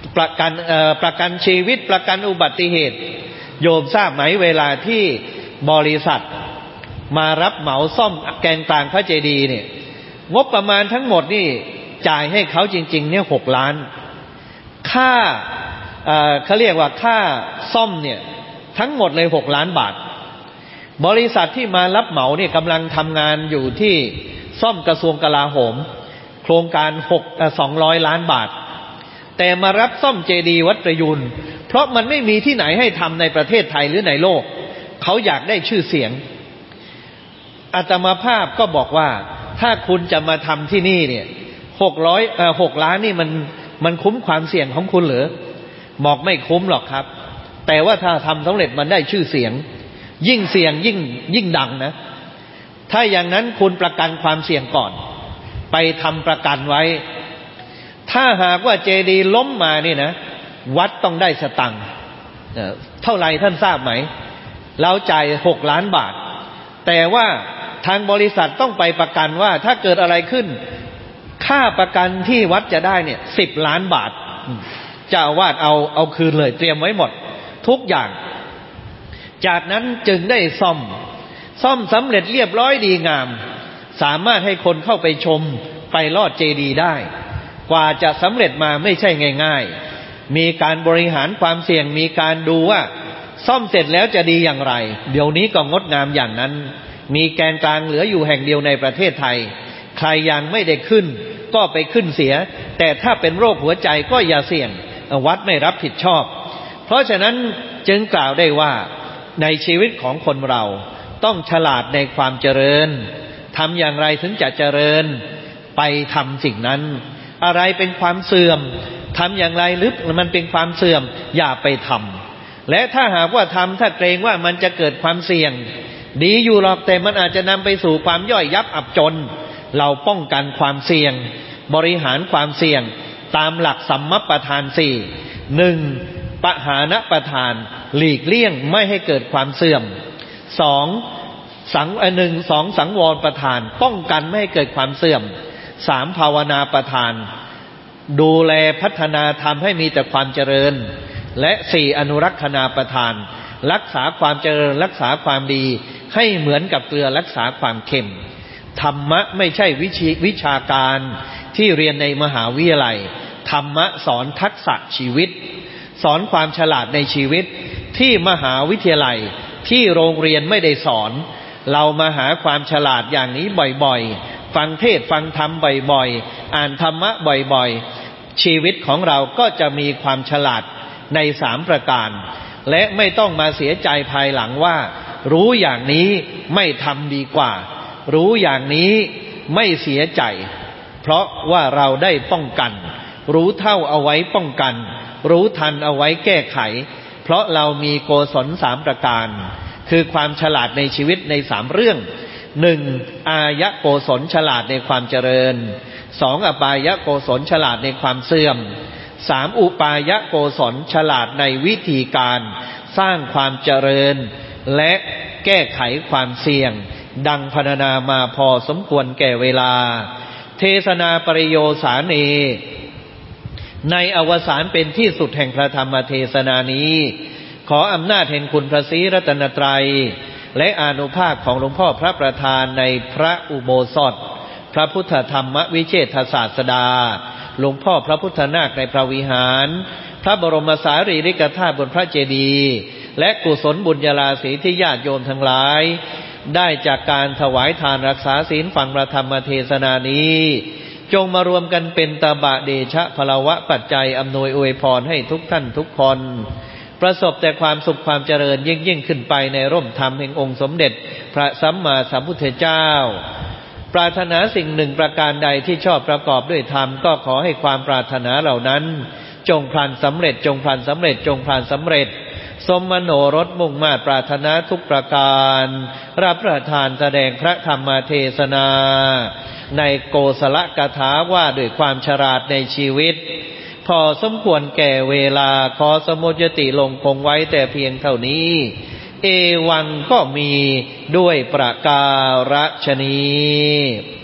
ประกันเอ่อประกันชีวิตประกันอุบัติเหตุโยมทราบไหมเวลาที่บริษัทมารับเหมาซ่อมแกนกลางพระเจดีย์เนี่ยงบประมาณทั้งหมดนี่จ่ายให้เขาจริงๆเนี่ยหกล้านค่าเอ่อเขาเรียกว่าค่าซ่อมเนี่ยทั้งหมดเลยหกล้านบาทบริษัทที่มารับเหมาเนี่ยกำลังทำงานอยู่ที่ซ่อมกระทรวงกลาโหมโครงการหกสองร้อยล้านบาทแต่มารับซ่อมเจดีย์วัดประยูรเพราะมันไม่มีที่ไหนให้ทำในประเทศไทยหรือในโลกเขาอยากได้ชื่อเสียงอาตมาภาพก็บอกว่าถ้าคุณจะมาทำที่นี่เนี่ยหกร้อยเอ่อหกล้านนี่มันมันคุ้มความเสี่ยงของคุณหรือบอกไม่คุ้มหรอกครับแต่ว่าถ้าทำสำเร็จมันได้ชื่อเสียงยิ่งเสี่ยงยิ่งยิ่งดังนะถ้าอย่างนั้นคุณประกันความเสี่ยงก่อนไปทำประกันไว้ถ้าหากว่าเจดีย์ล้มมานี่นะวัดต้องได้สตังค์เท่าไหร่ท่านทราบไหมเราจ่ายหกล้านบาทแต่ว่าทางบริษัทต้องไปประกันว่าถ้าเกิดอะไรขึ้นค่าประกันที่วัดจะได้เนี่ยสิบล้านบาทเจ้าอาวาสเอาเอาคืนเลยเตรียมไว้หมดทุกอย่างจากนั้นจึงได้ซ่อมซ่อมสำเร็จเรียบร้อยดีงามสามารถให้คนเข้าไปชมไปลอดเจดีย์ได้กว่าจะสำเร็จมาไม่ใช่ง่ายๆมีการบริหารความเสี่ยงมีการดูว่าซ่อมเสร็จแล้วจะดีอย่างไรเดี๋ยวนี้ก็งดงามอย่างนั้นมีแกนกลางเหลืออยู่แห่งเดียวในประเทศไทยใครยังไม่ได้ขึ้นก็ไปขึ้นเสียแต่ถ้าเป็นโรคหัวใจก็อย่าเสี่ยงวัดไม่รับผิดชอบเพราะฉะนั้นจึงกล่าวได้ว่าในชีวิตของคนเราต้องฉลาดในความเจริญทำอย่างไรถึงจะเจริญไปทำสิ่งนั้นอะไรเป็นความเสื่อมทำอย่างไรหรือมันเป็นความเสื่อมอย่าไปทำและถ้าหากว่าทำถ้าเกรงว่ามันจะเกิดความเสี่ยงดีอยู่หรอกแต่มันอาจจะนำไปสู่ความย่อยยับอับจนเราป้องกันความเสี่ยงบริหารความเสี่ยงตามหลักสัมมัปปทานสี่หนึ่งปหานประทานหลีกเลี่ยงไม่ให้เกิดความเสื่อมสองสังหนึ่งสองสังวรประทานป้องกันไม่ให้เกิดความเสื่อมสามภาวนาประทานดูแลพัฒนาทำให้มีแต่ความเจริญและสี่อนุรักษณาประทานรักษาความเจริญรักษาความดีให้เหมือนกับเกลือรักษาความเค็มธรรมะไม่ใช่วิชวิชาการที่เรียนในมหาวิทยาลัยธรรมะสอนทักษะชีวิตสอนความฉลาดในชีวิตที่มหาวิทยาลัยที่โรงเรียนไม่ได้สอนเรามาหาความฉลาดอย่างนี้บ่อยๆฟังเทศฟังธรรมบ่อยๆอ่านธรรมะบ่อยๆชีวิตของเราก็จะมีความฉลาดในสามประการและไม่ต้องมาเสียใจภายหลังว่ารู้อย่างนี้ไม่ทำดีกว่ารู้อย่างนี้ไม่เสียใจเพราะว่าเราได้ป้องกันรู้เท่าเอาไว้ป้องกันรู้ทันเอาไว้แก้ไขเพราะเรามีโกศลสามประการคือความฉลาดในชีวิตในสามเรื่องหนึ่งอายะโกศลฉลาดในความเจริญสองอปายะโกศลฉลาดในความเสื่อมสามอุปายะโกศลฉลาดในวิธีการสร้างความเจริญและแก้ไขความเสี่ยงดังพรรณนามาพอสมควรแก่เวลาเทศนาปริโยสาเนในอวสานเป็นที่สุดแห่งพระธรรมเทศนานี้ขออำนาจแห่งคุณพระศรีรัตนตรัยและอานุภาพของหลวงพ่อพระประธานในพระอุโบสถพระพุทธธรรมวิเชษฐศาสดาหลวงพ่อพระพุทธนาคในพระวิหารพระบรมสารีริกธาตุบนพระเจดีย์และกุศลบุญญาราศีที่ญาติโยมทั้งหลายได้จากการถวายทานรักษาศีลฟังพระธรรมเทศนานี้จงมารวมกันเป็นตบะเดชะพลวะปัจจัยอำนวยอวยพรให้ทุกท่านทุกคนประสบแต่ความสุขความเจริญยิ่งยิ่งขึ้นไปในร่มธรรมแห่งองค์สมเด็จพระสัมมาสัมพุทธเจ้าปรารถนาสิ่งหนึ่งประการใดที่ชอบประกอบด้วยธรรมก็ขอให้ความปรารถนาเหล่านั้นจงพลันสำเร็จจงพลันสำเร็จจงพลันสำเร็จสมมโนรสมุ่งมา่ปรารถนาทุกประการรับประทานแสดงพระธรรมเทศนาในโกศลกถาว่าด้วยความฉลาดในชีวิตพอสมควรแก่เวลาขอสมุจติลงคงไว้แต่เพียงเท่านี้เอวังก็มีด้วยประการฉนี้